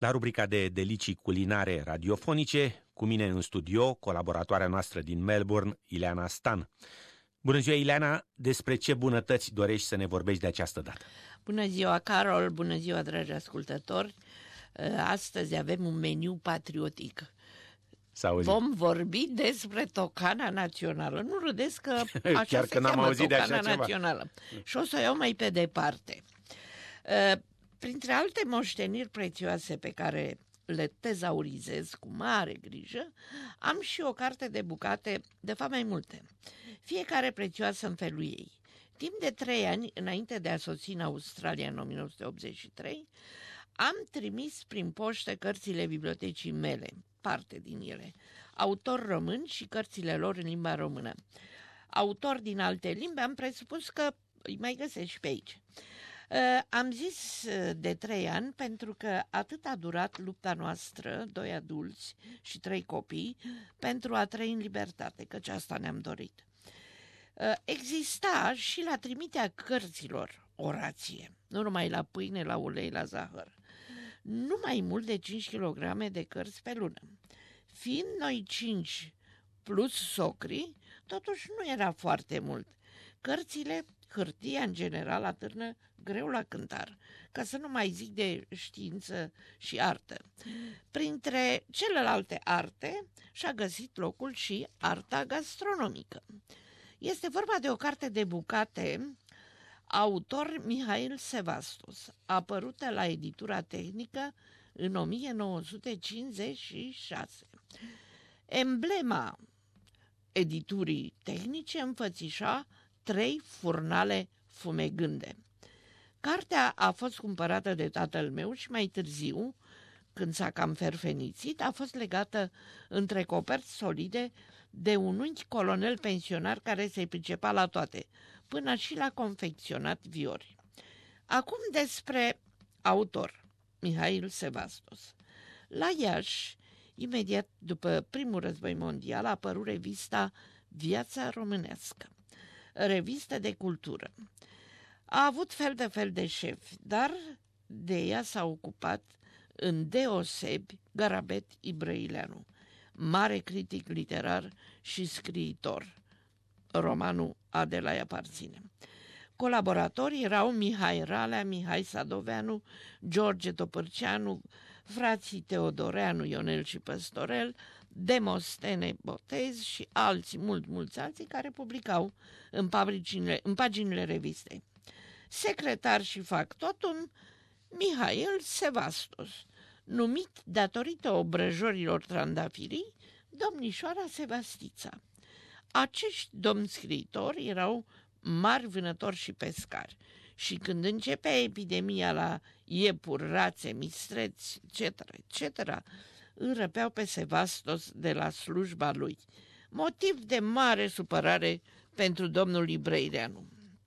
La rubrica de delicii culinare radiofonice, cu mine în studio, colaboratoarea noastră din Melbourne, Ileana Stan. Bună ziua, Ileana! Despre ce bunătăți dorești să ne vorbești de această dată? Bună ziua, Carol! Bună ziua, dragi ascultători! Astăzi avem un meniu patriotic. Vom vorbi despre tocana națională. Nu râdeți că așa chiar se că n-am cheamă, auzit de tocana așa națională. Și o să o iau mai pe departe. Printre alte moșteniri prețioase pe care le tezaurizez cu mare grijă, am și o carte de bucate, de fapt mai multe, fiecare prețioasă în felul ei. Timp de 3 ani, înainte de a sosi în Australia în 1983, am trimis prin poștă cărțile bibliotecii mele, parte din ele, autori români și cărțile lor în limba română. Autori din alte limbi am presupus că îi mai găsesc și pe aici. Am zis de 3 ani pentru că atât a durat lupta noastră, 2 adulți și 3 copii, pentru a trăi în libertate, căci asta ne-am dorit. Exista și la trimiterea cărților o rație, nu numai la pâine, la ulei, la zahăr. Nu mai mult de 5 kg de cărți pe lună. Fiind noi 5 plus socrii, totuși nu era foarte mult. Cărțile, hârtia în general, atârnă greu la cântar, ca să nu mai zic de știință și artă. Printre celelalte arte și-a găsit locul și arta gastronomică. Este vorba de o carte de bucate, autor Mihail Sevastos, apărută la editura tehnică în 1956. Emblema editurii tehnice înfățișa 3 furnale fumegânde. Cartea a fost cumpărată de tatăl meu și mai târziu, când s-a cam ferfenițit, a fost legată între coperți solide de un unchi colonel pensionar care se pricepa la toate, până și la confecționat viori. Acum despre autor, Mihail Sevastos. La Iași, imediat după Primul Război Mondial, a apărut revista Viața Românească, revistă de cultură. A avut fel de fel de șefi, dar de ea s-a ocupat îndeosebi Garabet Ibrăileanu, mare critic literar și scriitor. Romanul Adelai aparține. Colaboratorii erau Mihai Ralea, Mihai Sadoveanu, George Topârceanu, frații Teodoreanu, Ionel și Păstorel, Demostene Botez și alții, mulți alții care publicau în paginile revistei. Secretar și factotum, Mihail Sevastos, numit datorită obrăjorilor trandafirii, domnișoara Sevastița. Acești domni scriitori erau mari vânători și pescari și când începea epidemia la iepuri, rațe, mistreți, etc., îl răpeau pe Sevastos de la slujba lui, motiv de mare supărare pentru domnul Ibrăileanu.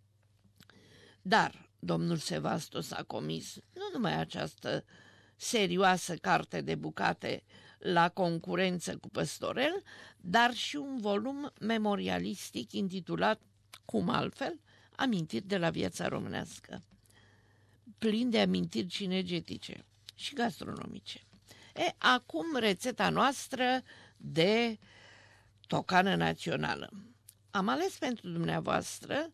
Dar domnul Sevastos a comis nu numai această serioasă carte de bucate la concurență cu Păstorel, dar și un volum memorialistic intitulat, cum altfel, Amintiri de la viața românească, plin de amintiri cinegetice și gastronomice. Acum rețeta noastră de tocană națională. Am ales pentru dumneavoastră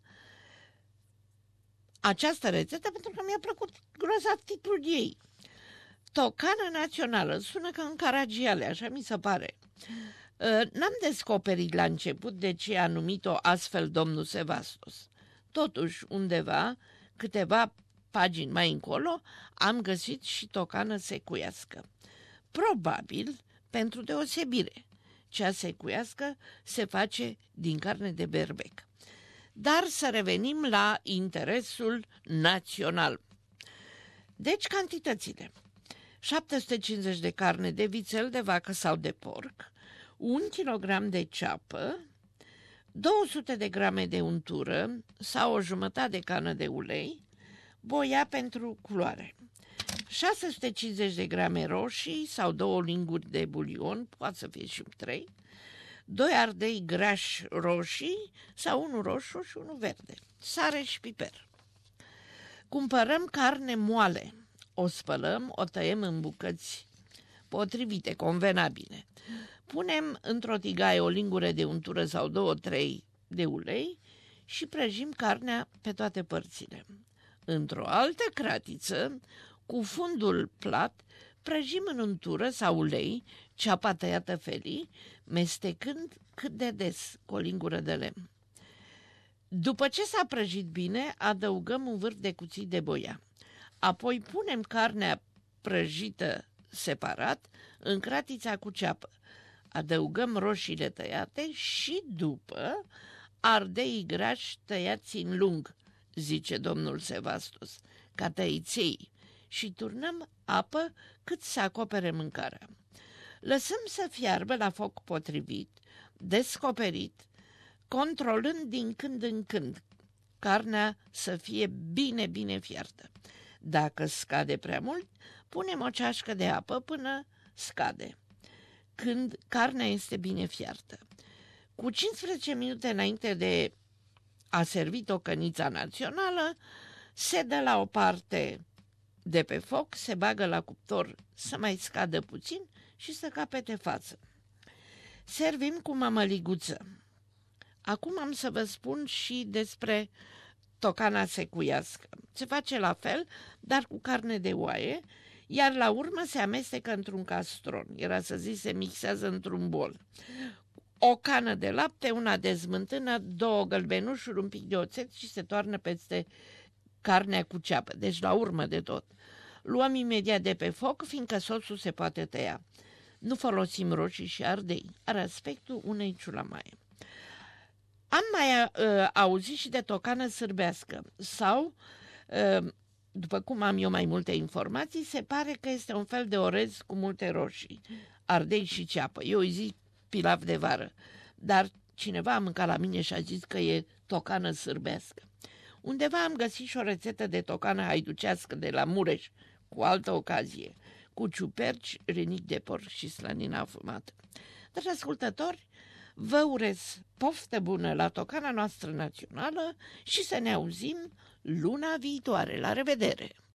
această rețetă pentru că mi-a plăcut grozav titlul ei. Tocană națională, sună ca în Caragiale, așa mi se pare. N-am descoperit la început de ce a numit-o astfel domnul Sevastos. Totuși, undeva, câteva pagini mai încolo, am găsit și tocană secuiască. Probabil pentru deosebire. Cea secuiască se face din carne de berbec. Dar să revenim la interesul național. Deci, cantitățile. 750 de carne de vițel, de vacă sau de porc, 1 kg de ceapă, 200 de grame de untură sau o jumătate de cană de ulei, boia pentru culoare, 650 de grame roșii sau 2 linguri de bulion, poate să fie și 3, 2 ardei grași roșii sau 1 roșu și 1 verde, sare și piper. Cumpărăm carne moale, O spălăm, o tăiem în bucăți potrivite, convenabile. Punem într-o tigaie o lingură de untură sau 2-3 de ulei și prăjim carnea pe toate părțile. Într-o altă cratiță, cu fundul plat, prăjim în untură sau ulei ceapa tăiată felii, mestecând cât de des cu o lingură de lemn. După ce s-a prăjit bine, adăugăm un vârf de cuțit de boia. Apoi punem carnea prăjită separat în cratița cu ceapă. Adăugăm roșiile tăiate și după ardei grași tăiați în lung, zice domnul Sevastus, ca tăiței, și turnăm apă cât să acopere mâncarea. Lăsăm să fiarbă la foc potrivit, descoperit, controlând din când în când carnea să fie bine fiartă. Dacă scade prea mult, punem o ceașcă de apă până scade, când carnea este bine fiartă. Cu 15 minute înainte de a servi tocănița națională, se dă la o parte de pe foc, se bagă la cuptor să mai scadă puțin și să capete față. Servim cu mămăliguță. Acum am să vă spun și despre tocana secuiască. Se face la fel, dar cu carne de oaie, iar la urmă se amestecă într-un castron. Era să zic, se mixează într-un bol. O cană de lapte, una de smântână, 2 gălbenușuri, un pic de oțet și se toarnă peste carnea cu ceapă, deci la urmă de tot. Luăm imediat de pe foc, fiindcă sosul se poate tăia. Nu folosim roșii și ardei, are aspectul unei ciulamaie. Am mai auzit și de tocană sârbească sau, după cum am eu mai multe informații, se pare că este un fel de orez cu multe roșii, ardei și ceapă. Eu îi zic pilav de vară, dar cineva a mâncat la mine și a zis că e tocană sârbească. Undeva am găsit și o rețetă de tocană haiducească de la Mureș, cu altă ocazie, cu ciuperci, rinic de porc și slanina afumată. Dragi ascultători, vă urez poftă bună la tocana noastră națională și să ne auzim luna viitoare. La revedere!